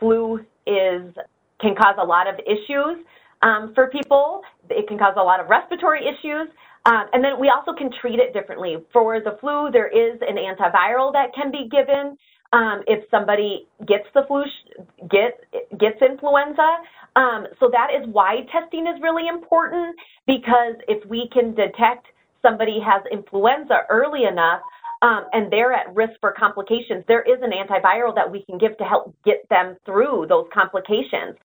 flu can cause a lot of issues for people. It can cause a lot of respiratory issues. And then we also can treat it differently. For the flu, there is an antiviral that can be given if somebody gets the flu, gets influenza. So that is why testing is really important, because if we can detect somebody has influenza early enough and they're at risk for complications, there is an antiviral that we can give to help get them through those complications.